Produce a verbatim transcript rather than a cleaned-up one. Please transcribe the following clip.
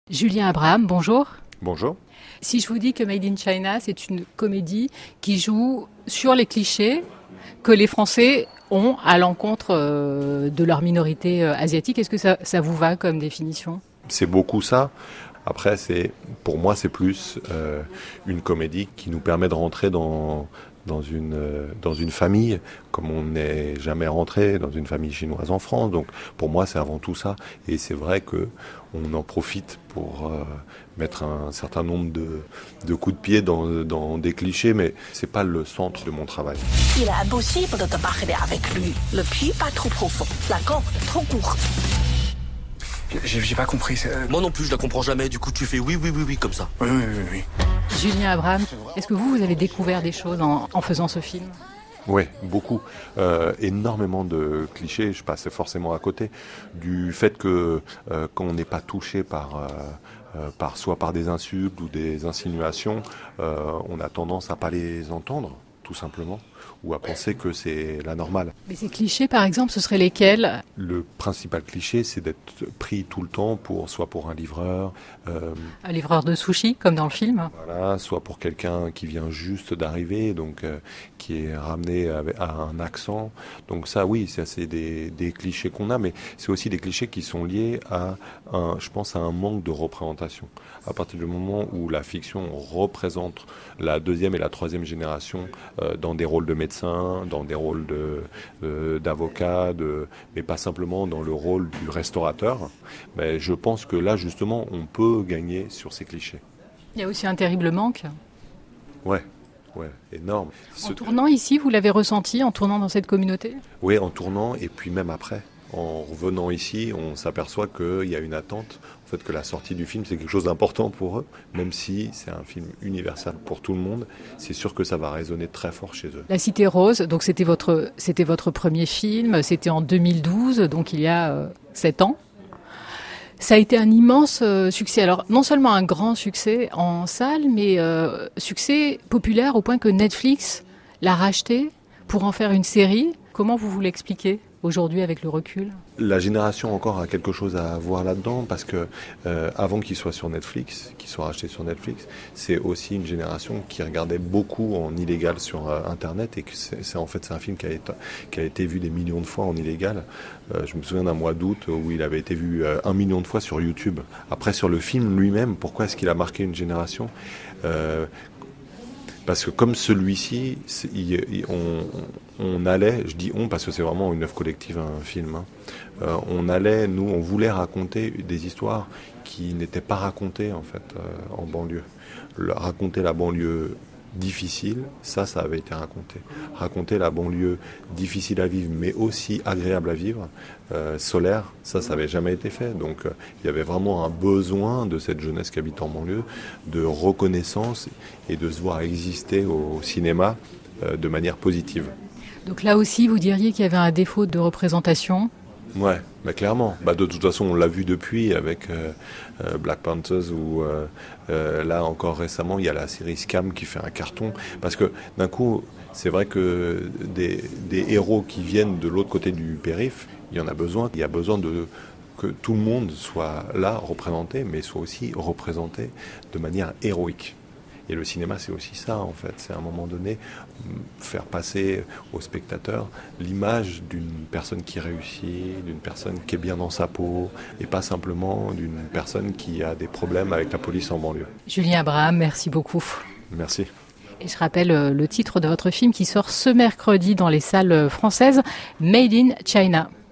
Julien Abraham, bonjour. Bonjour. Si je vous dis que Made in China, c'est une comédie qui joue sur les clichés que les Français ont à l'encontre de leur minorité asiatique, est-ce que ça, ça vous va comme définition ? C'est beaucoup ça. Après, c'est, pour moi, c'est plus euh, une comédie qui nous permet de rentrer dans, dans, une, euh, dans une famille, comme on n'est jamais rentré dans une famille chinoise en France. Donc, pour moi, c'est avant tout ça. Et c'est vrai que on en profite pour euh, mettre un certain nombre de, de coups de pied dans, dans des clichés, mais c'est pas le centre de mon travail. Il est impossible de te parler avec lui. Le puits pas trop profond, la corde trop courte. J'ai, j'ai pas compris. C'est... Moi non plus, je la comprends jamais. Du coup, tu fais oui, oui, oui, oui, comme ça. Oui, oui, oui, oui. Julien Abraham, est-ce que vous, vous avez découvert des choses en, en faisant ce film ? Oui, beaucoup. Euh, énormément de clichés. Je passais forcément à côté du fait que euh, quand on n'est pas touché par, euh, euh, par soit par des insultes ou des insinuations, euh, on a tendance à pas les entendre, tout simplement, ou à penser que c'est la normale. Mais ces clichés, par exemple, ce seraient lesquels ? Le principal cliché, c'est d'être pris tout le temps pour, soit pour un livreur, euh, un livreur de sushi, comme dans le film. Voilà, soit pour quelqu'un qui vient juste d'arriver, donc euh, qui est ramené avec, à un accent. Donc ça, oui, ça, c'est des, des clichés qu'on a, mais c'est aussi des clichés qui sont liés à, un, je pense, à un manque de représentation. À partir du moment où la fiction représente la deuxième et la troisième génération euh, dans des rôles de médecins, dans des rôles de, euh, d'avocats, de, mais pas simplement dans le rôle du restaurateur, mais je pense que là, justement, on peut gagner sur ces clichés. Il y a aussi un terrible manque. Ouais, ouais, énorme. En Ce... tournant ici, vous l'avez ressenti, en tournant dans cette communauté ? Oui, en tournant, et puis même après. En revenant ici, on s'aperçoit qu'il y a une attente, en fait, que la sortie du film, c'est quelque chose d'important pour eux, même si c'est un film universel pour tout le monde, c'est sûr que ça va résonner très fort chez eux. La Cité Rose, donc c'était votre, c'était votre premier film, c'était en deux mille douze, donc il y a euh, sept ans. Ça a été un immense euh, succès. Alors, non seulement un grand succès en salle, mais euh, succès populaire au point que Netflix l'a racheté pour en faire une série. Comment vous vous l'expliquez aujourd'hui avec le recul ? La génération encore a quelque chose à voir là-dedans parce que euh, avant qu'il soit sur Netflix, qu'il soit racheté sur Netflix, c'est aussi une génération qui regardait beaucoup en illégal sur euh, Internet et que c'est, c'est en fait c'est un film qui a été, qui a été vu des millions de fois en illégal. Euh, je me souviens d'un mois d'août où il avait été vu euh, un million de fois sur YouTube. Après sur le film lui-même, pourquoi est-ce qu'il a marqué une génération ? euh, Parce que comme celui-ci, il, il, on, on allait, je dis on parce que c'est vraiment une œuvre collective, un film, hein, euh, on allait, nous, on voulait raconter des histoires qui n'étaient pas racontées en fait euh, en banlieue. Le, raconter la banlieue difficile, ça, ça avait été raconté. Raconter la banlieue difficile à vivre, mais aussi agréable à vivre, euh, solaire, ça, ça n'avait jamais été fait. Donc, euh, il y avait vraiment un besoin de cette jeunesse qui habite en banlieue, de reconnaissance et de se voir exister au cinéma euh, de manière positive. Donc là aussi, vous diriez qu'il y avait un défaut de représentation ? Ouais, mais clairement. Bah, de toute façon, on l'a vu depuis avec euh, euh, Black Panthers ou euh, euh, là encore récemment, il y a la série Scam qui fait un carton. Parce que d'un coup, c'est vrai que des, des héros qui viennent de l'autre côté du périph', il y en a besoin. Il y a besoin de que tout le monde soit là représenté, mais soit aussi représenté de manière héroïque. Et le cinéma, c'est aussi ça, en fait. C'est à un moment donné faire passer au spectateur l'image d'une personne qui réussit, d'une personne qui est bien dans sa peau, et pas simplement d'une personne qui a des problèmes avec la police en banlieue. Julien Abraham, merci beaucoup. Merci. Et je rappelle le titre de votre film qui sort ce mercredi dans les salles françaises, Made in China.